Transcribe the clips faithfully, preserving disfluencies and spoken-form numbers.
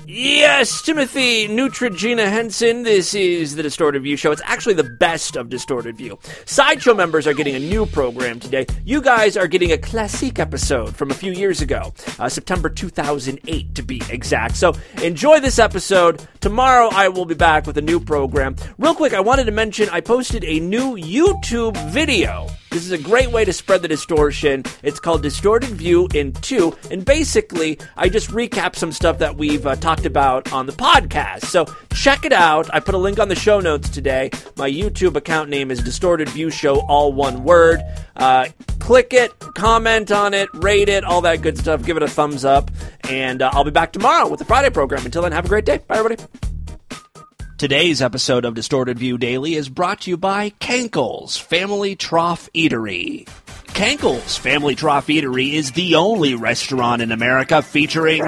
Yes, Timothy Neutrogena Henson, this is the Distorted View Show. It's actually the best of Distorted View. Sideshow members are getting a new program today. You guys are getting a classic episode from a few years ago, uh, September two thousand eight to be exact. So enjoy this episode. Tomorrow I will be back with a new program. Real quick, I wanted to mention I posted a new YouTube video. This is a great way to spread the distortion. It's called Distorted View in two, and basically, I just recap some stuff that we've uh, talked about on the podcast. So check it out. I put a link on the show notes today. My YouTube account name is Distorted View Show, all one word. Uh, click it, comment on it, rate it, all that good stuff. Give it a thumbs up, and uh, I'll be back tomorrow with the Friday program. Until then, have a great day. Bye, everybody. Today's episode of Distorted View Daily is brought to you by Cankles Family Trough Eatery. Cankles Family Trough Eatery is the only restaurant in America featuring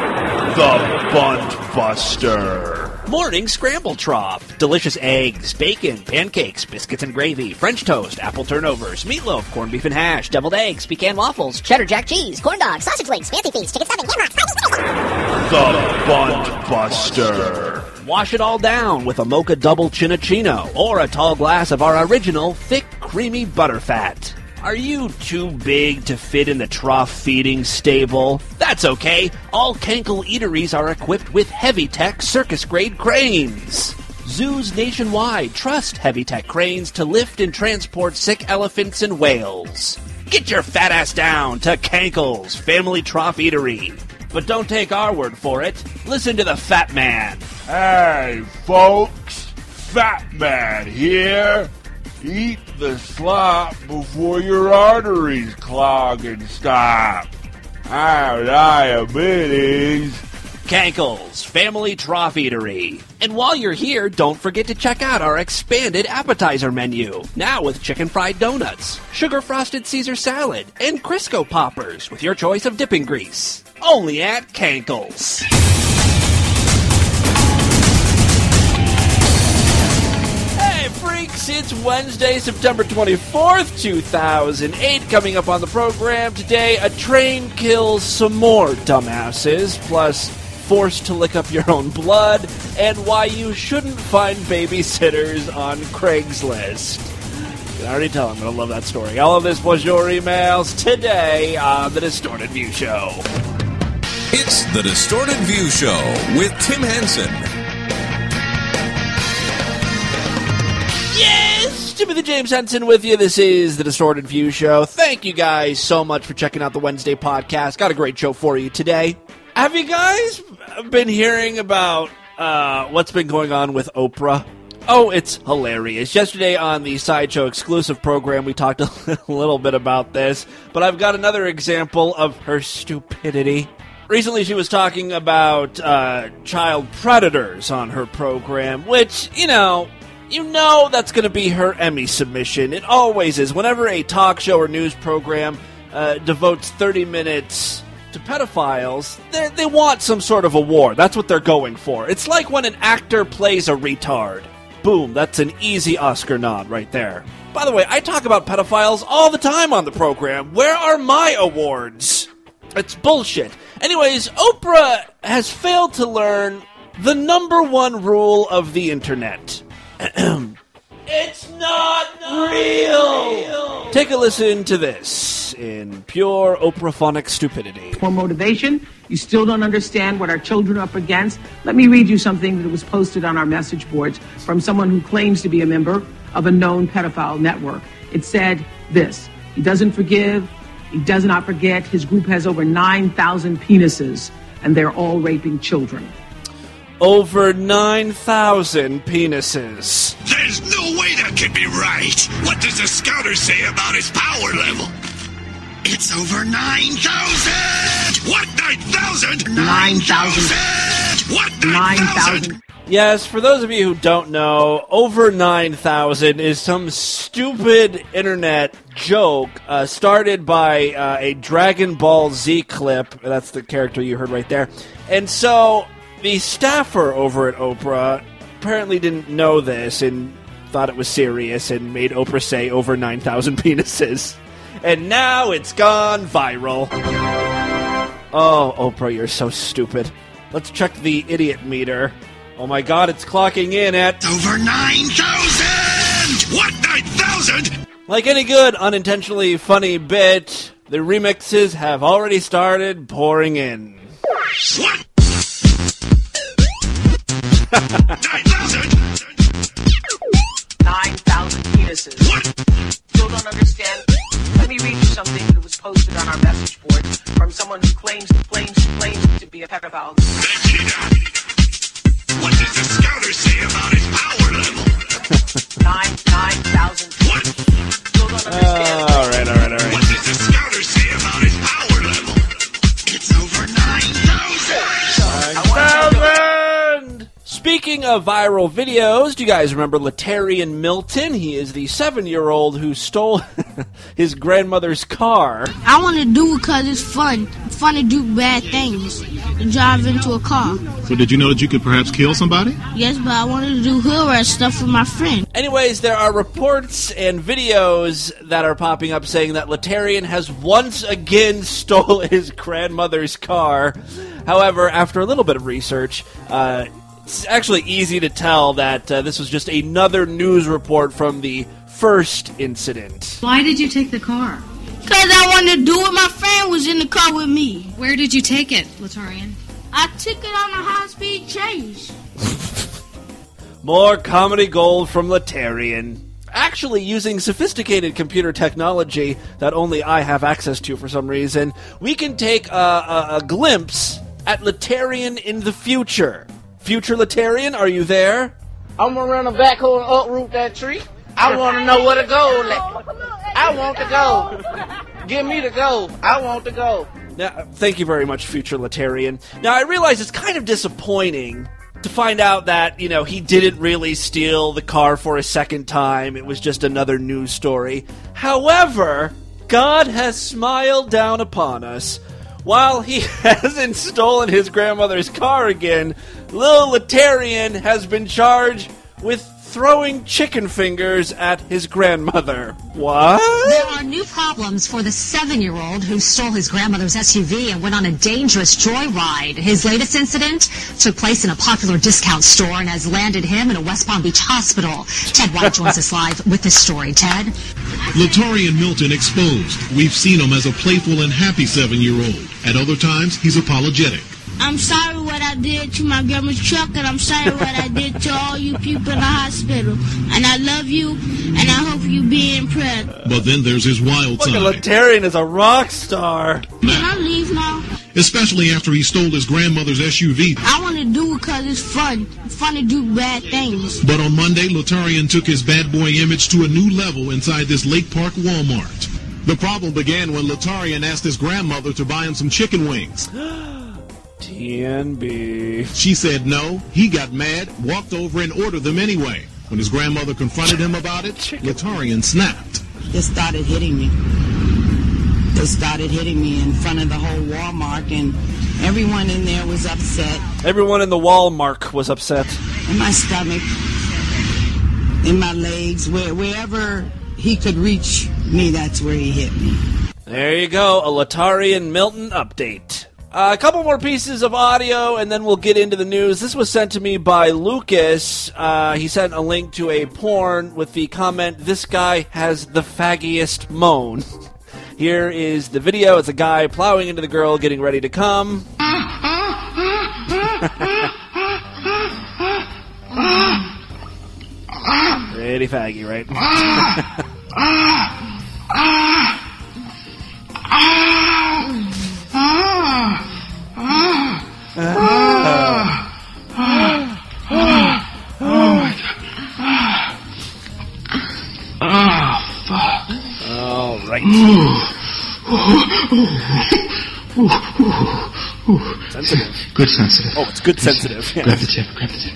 the Bunt Buster. Morning Scramble Trough. Delicious eggs, bacon, pancakes, biscuits and gravy, French toast, apple turnovers, meatloaf, corned beef and hash, deviled eggs, pecan waffles, cheddar jack cheese, corn dogs, sausage links, fancy feast, chicken stuffing, ham rocks, the Bunt Buster. Wash it all down with a mocha double chinachino or a tall glass of our original thick, creamy butterfat. Are you too big to fit in the trough feeding stable? That's okay. All Cankle eateries are equipped with heavy-tech circus-grade cranes. Zoos nationwide trust heavy-tech cranes to lift and transport sick elephants and whales. Get your fat ass down to Cankle's Family Trough Eatery. But don't take our word for it. Listen to the Fat Man. Hey, folks. Fat Man here. Eat the slop before your arteries clog and stop. I have diabetes. Cankles Family Trough Eatery. And while you're here, don't forget to check out our expanded appetizer menu. Now with chicken fried donuts, sugar frosted Caesar salad, and Crisco poppers with your choice of dipping grease. Only at Cankles. Hey freaks, it's Wednesday, September twenty-fourth, two thousand eight. Coming up on the program today, a train kills some more dumbasses, plus forced to lick up your own blood, and why you shouldn't find babysitters on Craigslist. I can already tell I'm going to love that story. All of this was your emails today on The Distorted View Show. It's The Distorted View Show with Tim Henson. Yes! Timothy James Henson with you. This is The Distorted View Show. Thank you guys so much for checking out the Wednesday podcast. Got a great show for you today. Have you guys been hearing about uh, what's been going on with Oprah? Oh, it's hilarious. Yesterday on the Sideshow exclusive program, we talked a little bit about this, but I've got another example of her stupidity. Recently, she was talking about uh, child predators on her program, which, you know, you know that's going to be her Emmy submission. It always is. Whenever a talk show or news program uh, devotes thirty minutes to pedophiles, they want some sort of award. That's what they're going for. It's like when an actor plays a retard. Boom, that's an easy Oscar nod right there. By the way, I talk about pedophiles all the time on the program. Where are my awards? It's bullshit. Anyways, Oprah has failed to learn the number one rule of the internet. It's not real. real! Take a listen to this in pure Oprah-phonic stupidity. For motivation, you still don't understand what our children are up against. Let me read you something that was posted on our message boards from someone who claims to be a member of a known pedophile network. It said this: he doesn't forgive, he does not forget, his group has over nine thousand penises, and they're all raping children. Over nine thousand penises. There's no way that can be right. What does the scouter say about his power level? It's over nine thousand! What, nine thousand? nine thousand. What, nine thousand? Yes, for those of you who don't know, over nine thousand is some stupid internet joke uh, started by uh, a Dragon Ball Z clip. That's the character you heard right there. And so the staffer over at Oprah apparently didn't know this and thought it was serious and made Oprah say over nine thousand penises. And now it's gone viral. Oh, Oprah, you're so stupid. Let's check the idiot meter. Oh my god, it's clocking in at... Over nine thousand! What, nine thousand? Like any good, unintentionally funny bit, the remixes have already started pouring in. What? nine thousand? nine thousand penises. What? Still don't understand? Let me read you something that was posted on our message board from someone who claims, claims, claims to be a pedophile. Vegeta. What does the scouter say about his power level? Nine, nine thousand. What? Still don't understand? All right, all right, all What right. does the scouter say about his power level? It's over nine thousand! I want you to know. Speaking of viral videos, do you guys remember Latarian Milton? He is the seven-year-old who stole his grandmother's car. I want to do it because it's fun. Fun to do bad things. To drive into a car. So did you know that you could perhaps kill somebody? Yes, but I wanted to do hood rat stuff with my friend. Anyways, there are reports and videos that are popping up saying that Latarian has once again stole his grandmother's car. However, after a little bit of research, uh, it's actually easy to tell that uh, this was just another news report from the first incident. Why did you take the car? Because I wanted to do it. My friend was in the car with me. Where did you take it, Latarian? I took it on a high-speed chase. More comedy gold from Latarian. Actually, using sophisticated computer technology that only I have access to for some reason, we can take a, a, a glimpse at Latarian in the future. Future Latarian, are you there? I'm gonna run a backhoe and uproot that tree. I want to know where to go. I want to go. Give me the go. I want to go. Now, thank you very much, Future Latarian. Now, I realize it's kind of disappointing to find out that, you know, he didn't really steal the car for a second time. It was just another news story. However, God has smiled down upon us. While he hasn't stolen his grandmother's car again, Lil Latarian has been charged with throwing chicken fingers at his grandmother. What? There are new problems for the seven-year-old who stole his grandmother's S U V and went on a dangerous joyride. His latest incident took place in a popular discount store and has landed him in a West Palm Beach hospital. Ted White joins us live with this story. Ted? Latarian Milton exposed. We've seen him as a playful and happy seven-year-old. At other times, he's apologetic. I'm sorry what I did to my grandma's truck, and I'm sorry what I did to all you people in the hospital. And I love you, and I hope you be impressed. But then there's his wild Look side. at Latarian is a rock star. Can I leave now? Especially after he stole his grandmother's S U V. I want to do it because it's fun. It's fun to do bad things. But on Monday, Latarian took his bad boy image to a new level inside this Lake Park Walmart. The problem began when Latarian asked his grandmother to buy him some chicken wings. T N B. She said no. He got mad, walked over, and ordered them anyway. When his grandmother confronted him about it, Latarian snapped. They started hitting me. They started hitting me in front of the whole Walmart, and everyone in there was upset. Everyone in the Walmart was upset. In my stomach, in my legs, where, wherever he could reach me, that's where he hit me. There you go, a Latarian Milton update. Uh, a couple more pieces of audio, and then we'll get into the news. This was sent to me by Lucas. Uh, he sent a link to a porn with the comment, "This guy has the faggiest moan." Here is the video. It's a guy plowing into the girl, getting ready to come. Pretty faggy, right? All right. Sensitive. Good sensitive. Oh, it's good sensitive. Yeah. Grab the tip, grab the tip.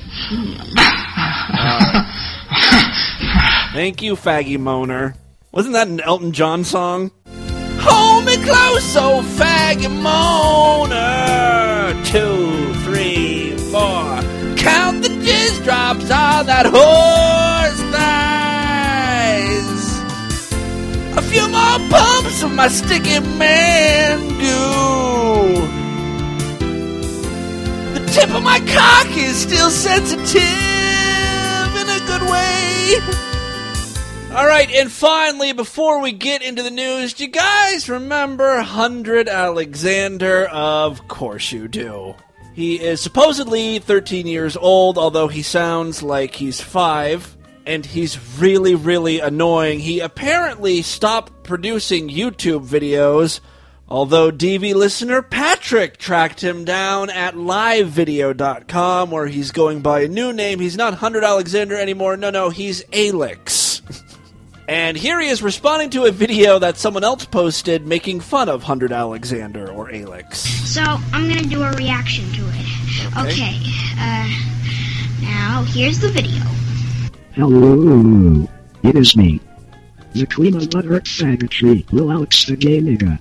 Uh, thank you, faggy moaner. Wasn't that an Elton John song? Hold me close, oh faggy moaner. Two, three, four. Count the jizz drops on that horse thighs. A few more pumps of my sticky man goo. The tip of my cock is still sensitive in a good way. All right, and finally, before we get into the news, do you guys remember one hundred Alexander? Of course you do. He is supposedly thirteen years old, although he sounds like he's five, and he's really, really annoying. He apparently stopped producing YouTube videos, although D V listener Patrick tracked him down at live video dot com, where he's going by a new name. He's not one hundred Alexander anymore. No, no, he's Alex. And here he is responding to a video that someone else posted making fun of one hundred Alexander, or Alex. So, I'm gonna do a reaction to it. Okay, okay uh, now, here's the video. Hello, it is me, the queen of moderate faggotry, Lil Alex the gay nigga.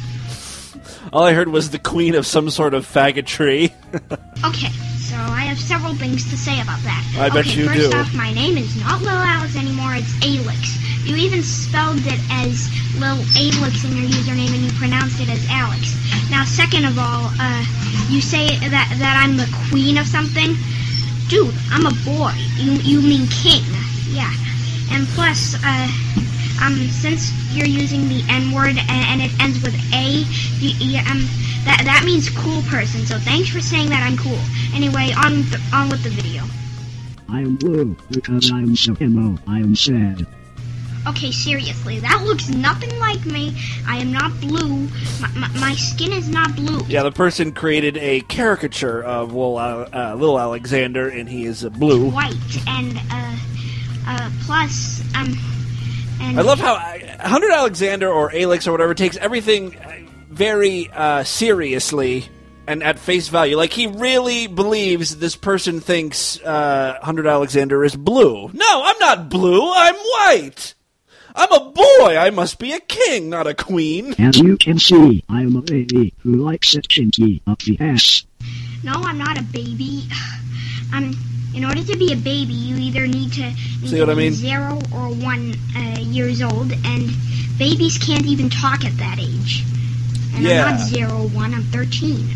All I heard was the queen of some sort of faggotry. Okay, so I have several things to say about that. I bet okay, you first do. First off, my name is not Lil Alex anymore, it's Alex. You even spelled it as Lil Alex in your username, and you pronounced it as Alex. Now, second of all, uh, you say that that I'm the queen of something. Dude, I'm a boy. You you mean king? Yeah. And plus, uh, um, since you're using the N word and, and it ends with A, you, you, um, that that means cool person. So thanks for saying that I'm cool. Anyway, on th- on with the video. I am blue because I'm so emo. I am sad. Okay, seriously, that looks nothing like me. I am not blue. My, my, my skin is not blue. Yeah, the person created a caricature of Lil, uh, Lil Alexander, and he is uh, blue. White, and, uh, uh, plus, um, and... I love how one hundred Alexander, or Alex, or whatever, takes everything very, uh, seriously and at face value. Like, he really believes this person thinks, uh, one hundred Alexander is blue. No, I'm not blue, I'm white! I'm a boy! I must be a king, not a queen! As you can see, I'm a baby who likes it kinky up the ass. No, I'm not a baby. Um, in order to be a baby, you either need to, need See to what I be mean? zero or one uh, years old, and babies can't even talk at that age. And Yeah. I'm not zero or one, I'm thirteen.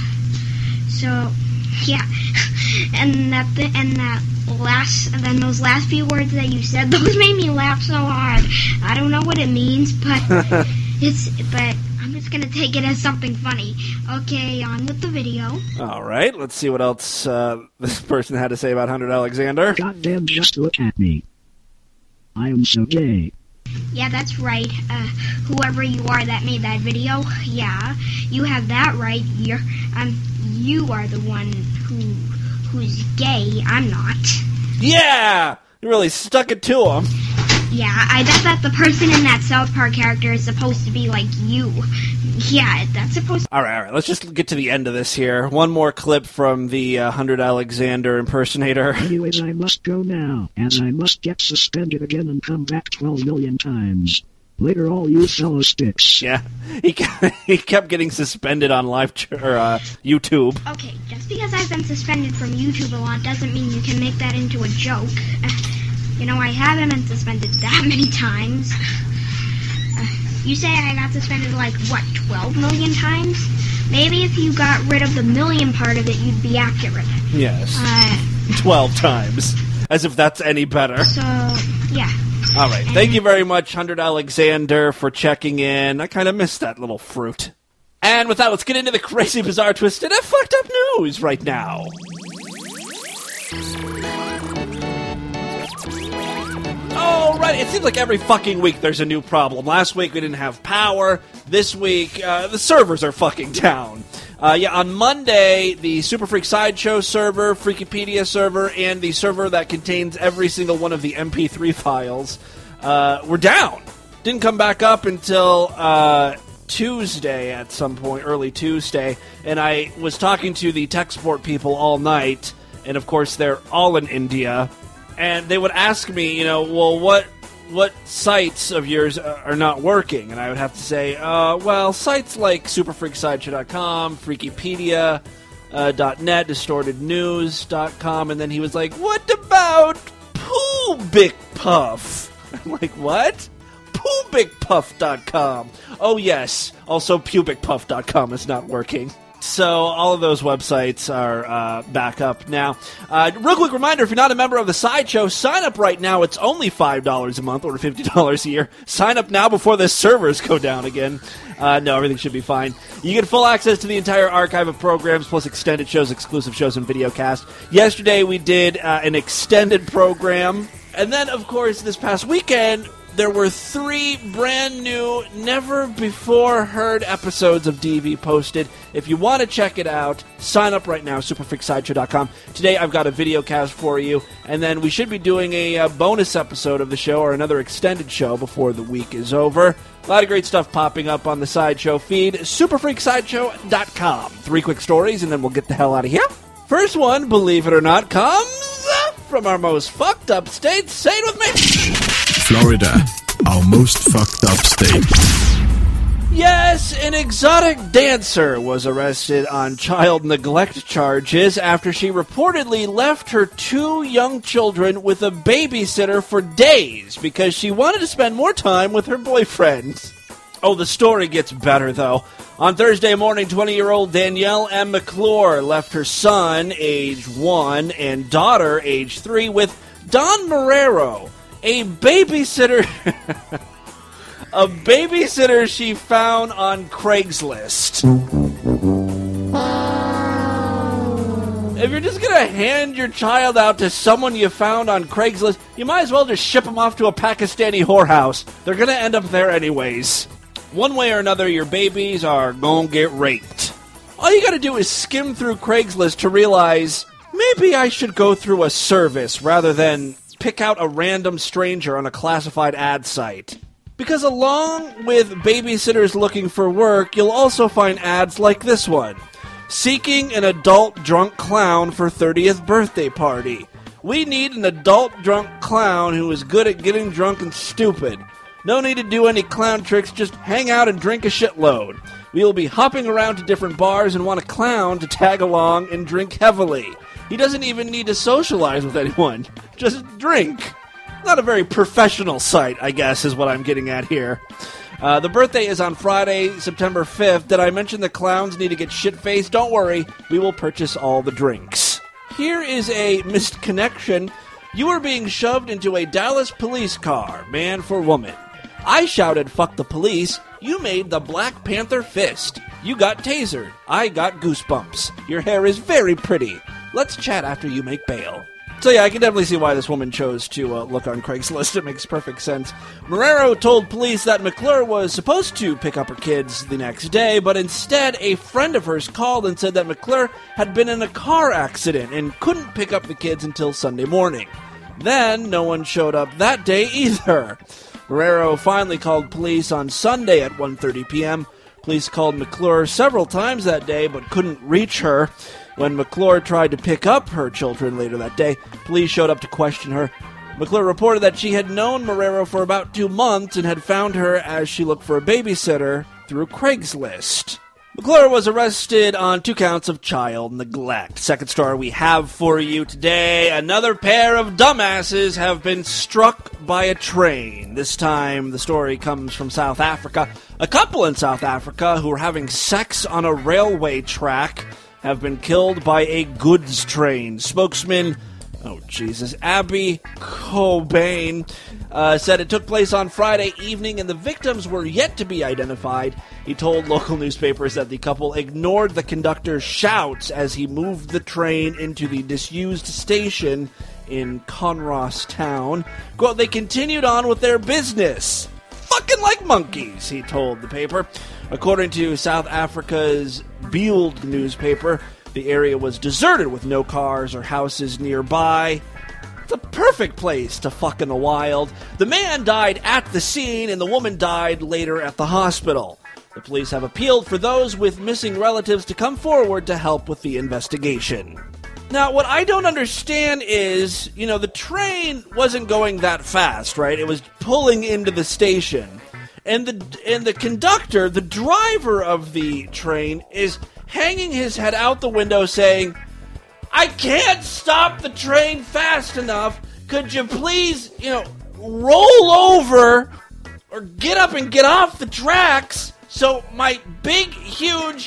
So, yeah. And that, th- and that last, and then those last few words that you said, those made me laugh so hard. I don't know what it means, but it's, but I'm just gonna take it as something funny. Okay, on with the video. Alright, let's see what else uh, this person had to say about one hundred Alexander. Goddamn, just look at me. I am so gay. Yeah, that's right. Uh, whoever you are that made that video, yeah, you have that right. You're, um, you are the one who, who's gay. I'm not. Yeah! You really stuck it to him. Yeah, I bet that the person in that South Park character is supposed to be like you. Yeah, that's supposed to... Alright, alright, let's just get to the end of this here. One more clip from the uh, one hundred Alexander impersonator. Anyways, I must go now, as I must get suspended again and come back twelve million times. Later, all you fellow sticks. Yeah, he kept, he kept getting suspended on live ch- or, uh, YouTube. Okay, just because I've been suspended from YouTube a lot doesn't mean you can make that into a joke. Uh, you know, I haven't been suspended that many times. Uh, you say I got suspended like, what, twelve million times? Maybe if you got rid of the million part of it, you'd be accurate. Yes. Uh, twelve times. As if that's any better. So, yeah. All right. Thank you very much, one hundred Alexander, for checking in. I kind of missed that little fruit. And with that, let's get into the crazy, bizarre, twisted, and fucked up news right now. All right. It seems like every fucking week there's a new problem. Last week we didn't have power. This week, uh, the servers are fucking down. Uh, yeah, on Monday, the Super Freak Sideshow server, Freakipedia server, and the server that contains every single one of the M P three files uh, were down. Didn't come back up until uh, Tuesday at some point, early Tuesday, and I was talking to the tech support people all night, and of course they're all in India, and they would ask me, you know, well, what... what sites of yours are not working? And I would have to say, uh, well, sites like super freak sideshow dot com, Freakipedia dot net, distorted news dot com, and then he was like, what about Pubic Puff? I'm like, what? Pubic Puff dot com. Oh, yes. Also, pubic puff dot com is not working. So all of those websites are uh, back up now. Uh, real quick reminder, if you're not a member of the Sideshow, sign up right now. It's only five dollars a month or fifty dollars a year. Sign up now before the servers go down again. Uh, no, everything should be fine. You get full access to the entire archive of programs, plus extended shows, exclusive shows, and videocast. Yesterday we did uh, an extended program. And then, of course, this past weekend, there were three brand new, never-before-heard episodes of D V posted. If you want to check it out, sign up right now, super freak sideshow dot com. Today I've got a video cast for you, and then we should be doing a, a bonus episode of the show or another extended show before the week is over. A lot of great stuff popping up on the Sideshow feed, super freak sideshow dot com. Three quick stories, and then we'll get the hell out of here. First one, believe it or not, comes from our most fucked up state. Say it with me. Florida, our most fucked up state. Yes, an exotic dancer was arrested on child neglect charges after she reportedly left her two young children with a babysitter for days because she wanted to spend more time with her boyfriend. Oh, the story gets better, though. On Thursday morning, twenty-year-old Danielle M. McClure left her son, age one, and daughter, age three, with Don Marrero, a babysitter... a babysitter she found on Craigslist. If you're just going to hand your child out to someone you found on Craigslist, you might as well just ship them off to a Pakistani whorehouse. They're going to end up there anyways. One way or another, your babies are going to get raped. All you got to do is skim through Craigslist to realize, maybe I should go through a service rather than pick out a random stranger on a classified ad site. Because along with babysitters looking for work, you'll also find ads like this one. Seeking an adult drunk clown for thirtieth birthday party. We need an adult drunk clown who is good at getting drunk and stupid. No need to do any clown tricks, just hang out and drink a shitload. We will be hopping around to different bars and want a clown to tag along and drink heavily. He doesn't even need to socialize with anyone. Just drink. Not a very professional site, I guess, is what I'm getting at here. Uh, the birthday is on Friday, September fifth. Did I mention the clowns need to get shit-faced? Don't worry, we will purchase all the drinks. Here is a missed connection. You are being shoved into a Dallas police car, man for woman. I shouted, fuck the police. You made the Black Panther fist. You got tasered. I got goosebumps. Your hair is very pretty. Let's chat after you make bail. So yeah, I can definitely see why this woman chose to uh, look on Craigslist. It makes perfect sense. Marrero told police that McClure was supposed to pick up her kids the next day, but instead a friend of hers called and said that McClure had been in a car accident and couldn't pick up the kids until Sunday morning. Then no one showed up that day either. Marrero finally called police on Sunday at one thirty p.m. Police called McClure several times that day but couldn't reach her. When McClure tried to pick up her children later that day, police showed up to question her. McClure reported that she had known Marrero for about two months and had found her as she looked for a babysitter through Craigslist. McClure was arrested on two counts of child neglect. Second story we have for you today. Another pair of dumbasses have been struck by a train. This time the story comes from South Africa. A couple in South Africa who were having sex on a railway track have been killed by a goods train. Spokesman, oh Jesus, Abby Cobain, uh, said it took place on Friday evening and the victims were yet to be identified. He told local newspapers that the couple ignored the conductor's shouts as he moved the train into the disused station in Conross Town. Quote, they continued on with their business. Fucking like monkeys, he told the paper. According to South Africa's Beeld newspaper, the area was deserted with no cars or houses nearby. It's a perfect place to fuck in the wild. The man died at the scene and the woman died later at the hospital. The police have appealed for those with missing relatives to come forward to help with the investigation. Now, what I don't understand is, you know, the train wasn't going that fast, right? It was pulling into the station. And the and the conductor, the driver of the train, is hanging his head out the window saying, I can't stop the train fast enough. Could you please, you know, roll over or get up and get off the tracks so my big, huge,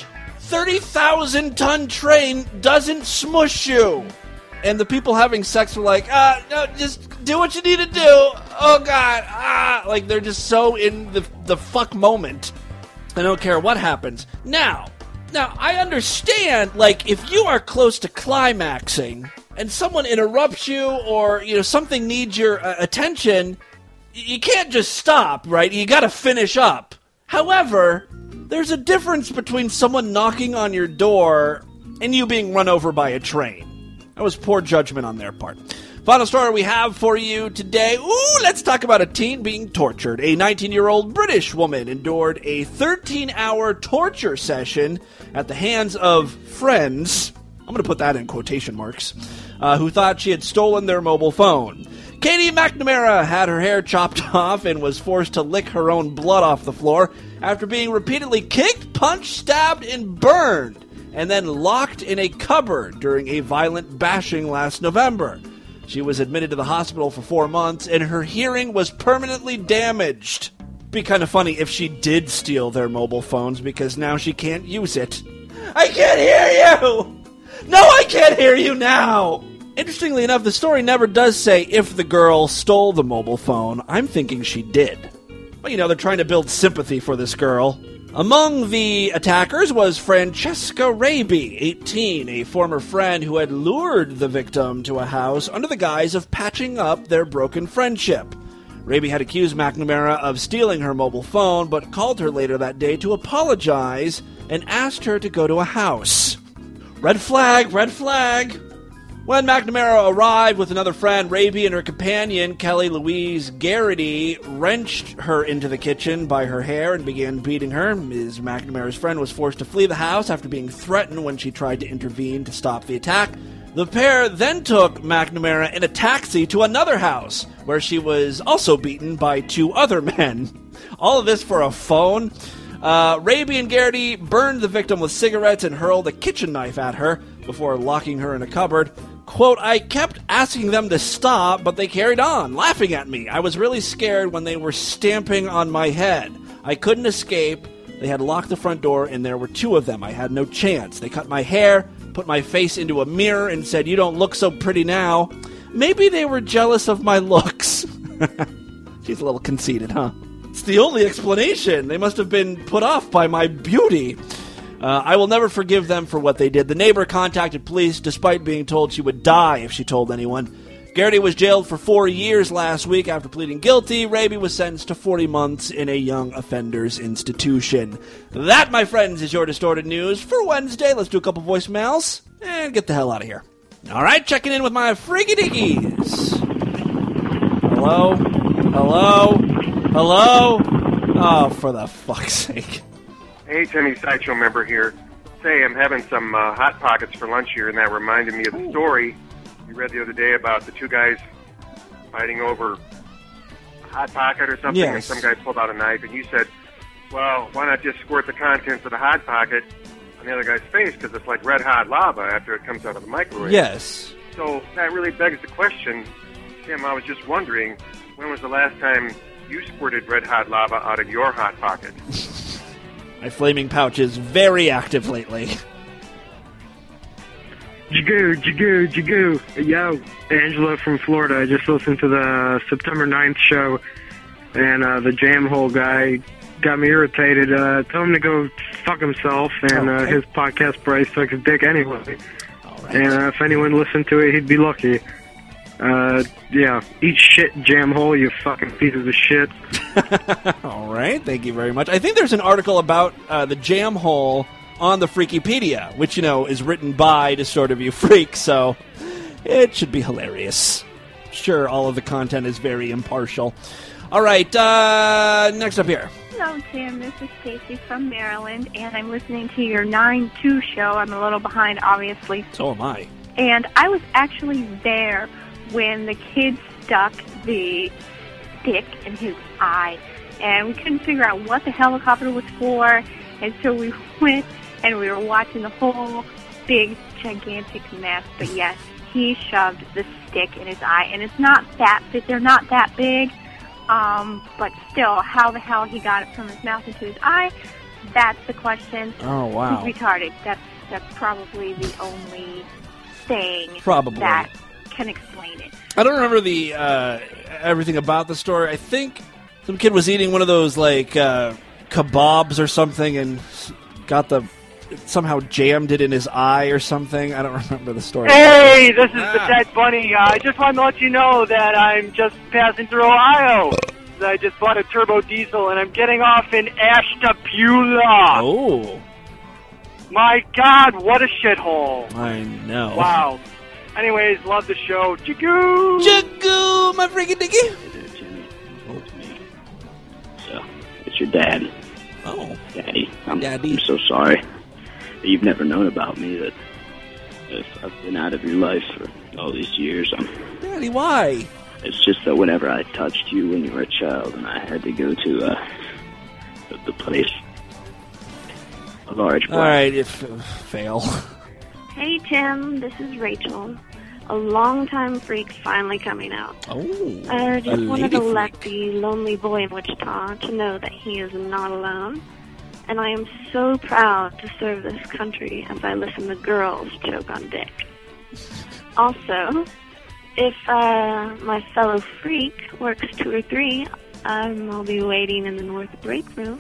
thirty thousand ton train doesn't smush you. And the people having sex were like, ah, no, just do what you need to do. Oh, God. Ah, like they're just so in the, the fuck moment. I don't care what happens. Now, now, I understand, like, if you are close to climaxing and someone interrupts you or, you know, something needs your uh, attention, you can't just stop, right? You got to finish up. However, there's a difference between someone knocking on your door and you being run over by a train. That was poor judgment on their part. Final story we have for you today. Ooh, let's talk about a teen being tortured. A nineteen-year-old British woman endured a thirteen-hour torture session at the hands of friends, I'm going to put that in quotation marks, uh, who thought she had stolen their mobile phone. Katie McNamara had her hair chopped off and was forced to lick her own blood off the floor after being repeatedly kicked, punched, stabbed, and burned, and then locked in a cupboard during a violent bashing last November. She was admitted to the hospital for four months, and her hearing was permanently damaged. Be kind of funny if she did steal their mobile phones, because now she can't use it. I can't hear you! No, I can't hear you now! Interestingly enough, the story never does say if the girl stole the mobile phone. I'm thinking she did. But, you know, they're trying to build sympathy for this girl. Among the attackers was Francesca Raby, eighteen, a former friend who had lured the victim to a house under the guise of patching up their broken friendship. Raby had accused McNamara of stealing her mobile phone, but called her later that day to apologize and asked her to go to a house. Red flag, red flag. When McNamara arrived with another friend, Raby and her companion, Kelly Louise Garrity, wrenched her into the kitchen by her hair and began beating her. Miz McNamara's friend was forced to flee the house after being threatened when she tried to intervene to stop the attack. The pair then took McNamara in a taxi to another house, where she was also beaten by two other men. All of this for a phone. Uh, Raby and Garrity burned the victim with cigarettes and hurled a kitchen knife at her before locking her in a cupboard. Quote, I kept asking them to stop, but they carried on, laughing at me. I was really scared when they were stamping on my head. I couldn't escape. They had locked the front door, and there were two of them. I had no chance. They cut my hair, put my face into a mirror, and said, you don't look so pretty now. Maybe they were jealous of my looks. She's a little conceited, huh? It's the only explanation. They must have been put off by my beauty. Uh, I will never forgive them for what they did. The neighbor contacted police despite being told she would die if she told anyone. Garrity was jailed for four years last week after pleading guilty. Raby was sentenced to forty months in a young offenders institution. That, my friends, is your Distorted News for Wednesday. Let's do a couple voicemails and get the hell out of here. All right, checking in with my freaky dickies. Hello? Hello? Hello? Oh, for the fuck's sake. Hey, Timmy, Sideshow member here. Say, I'm having some uh, Hot Pockets for lunch here, and that reminded me of the story you read the other day about the two guys fighting over a Hot Pocket or something, yes. And some guy pulled out a knife, and you said, well, why not just squirt the contents of the Hot Pocket on the other guy's face, because it's like red-hot lava after it comes out of the microwave. Yes. So that really begs the question, Tim, I was just wondering, when was the last time you squirted red-hot lava out of your Hot Pocket? My flaming pouch is very active lately. Jagoo, Jagoo, Jagoo. Yo, Angela from Florida. I just listened to the September ninth show, and uh, the jam hole guy got me irritated. Uh, tell him to go fuck himself, and uh, his podcast price sucks his dick anyway. Right. And uh, if anyone listened to it, he'd be lucky. Uh, yeah, eat shit, jam hole, you fucking pieces of shit. All right, thank you very much. I think there's an article about uh, the jam hole on the Freakipedia, which, you know, is written by Distorted View Freak, so it should be hilarious. Sure, all of the content is very impartial. All right, uh, next up here. Hello, Tim. This is Stacy from Maryland, and I'm listening to your nine two show. I'm a little behind, obviously. So am I. And I was actually there when the kid stuck the stick in his eye, and we couldn't figure out what the helicopter was for, and so we went and we were watching the whole big, gigantic mess. But yes, he shoved the stick in his eye, and it's not that big. They're not that big, um, but still, how the hell he got it from his mouth into his eye, that's the question. Oh, wow. He's retarded. That's that's probably the only thing Probably. that can explain it. I don't remember the uh, everything about the story. I think some kid was eating one of those like uh, kebabs or something and got the somehow jammed it in his eye or something. I don't remember the story. Hey, this is the Dead Bunny. Uh, I just want to let you know that I'm just passing through Ohio. I just bought a turbo diesel and I'm getting off in Ashtabula. Oh. My God, what a shithole. I know. Wow. Anyways, love the show. Jigoo! Jigoo, my freaking dicky. So, it's your dad. Oh. Daddy. I'm, Daddy. I'm so sorry that you've never known about me, that if I've been out of your life for all these years. I'm, Daddy, why? It's just that whenever I touched you when you were a child and I had to go to uh, the, the place, a large All right, if uh, fail. Hey, Tim. This is Rachel. A long-time freak finally coming out. Oh, I just a wanted to lady let the lonely boy in Wichita to know that he is not alone. And I am so proud to serve this country as I listen to girls choke on dick. Also, if uh, my fellow freak works two or three, um, I'll be waiting in the north break room.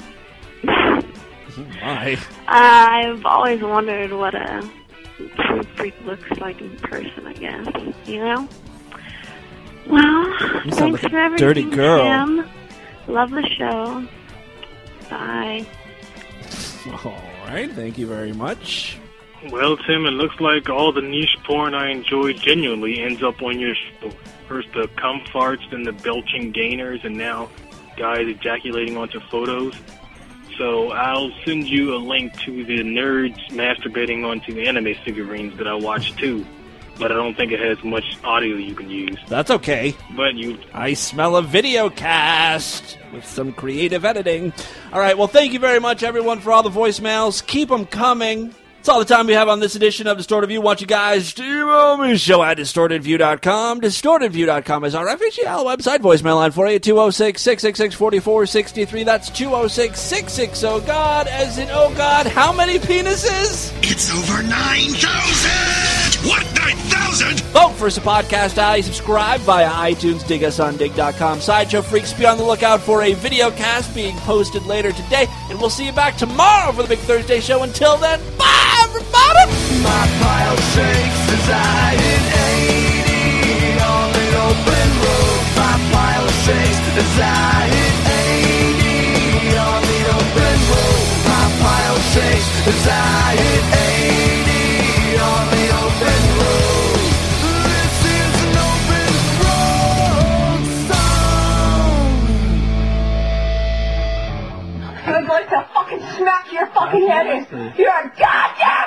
My. I've always wondered what a true freak looks like in person, I guess. You know? Well, You sound thanks like a for everything, dirty girl. Tim. Love the show. Bye. All right, thank you very much. Well, Tim, it looks like all the niche porn I enjoy genuinely ends up on your show. First the cum farts, then the belching gainers, and now guys ejaculating onto photos. So I'll send you a link to the nerds masturbating onto anime figurines that I watch too. But I don't think it has much audio you can use. That's okay. But you... I smell a video cast with some creative editing. All right, well, thank you very much, everyone, for all the voicemails. Keep them coming. That's all the time we have on this edition of Distorted View. Want you guys to email me, show at distorted view dot com. distorted view dot com is our F H L website. Voicemail line for you, two oh six, six six six, four four six three. That's two oh six, six six oh, God, as in, oh, God, how many penises? It's over nine thousand! What, nine thousand? Vote for us a podcast alley. Subscribe via iTunes. Dig us on dig dot com. Sideshow Freaks, be on the lookout for a video cast being posted later today. And we'll see you back tomorrow for the Big Thursday show. Until then, bye, everybody! My pile shakes as I hit eighty on an open road. My pile shakes as I hit eighty on the open road. My pile shakes as I hit eighty on the open road. This is an open road song. I'm going to fucking smack your fucking head in. You're a goddamn